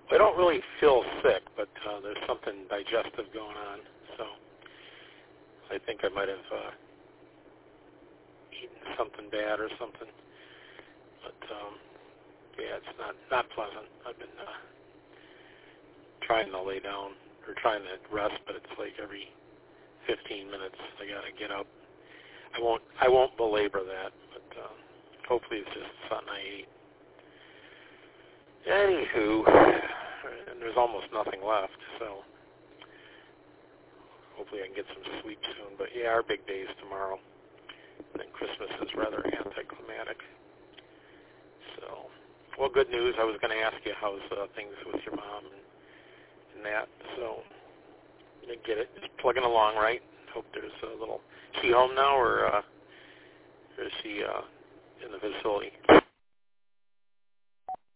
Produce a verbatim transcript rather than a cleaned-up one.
I don't really feel sick, but uh, there's something digestive going on. So I think I might have uh, eaten something bad or something. But um, yeah, it's not not pleasant. I've been uh, trying to lay down or trying to rest, but it's like every fifteen minutes I gotta get up. I won't I won't belabor that, but uh, hopefully it's just something I ate. Anywho, and there's almost nothing left, so hopefully I can get some sleep soon. But yeah, our big day is tomorrow, and then Christmas is rather anticlimactic. So, well, good news. I was going to ask you how's uh, things with your mom and, and that. So, you get it. Just plugging along, right? Hope there's a little. Is she home now, or, uh, or is she uh, in the facility?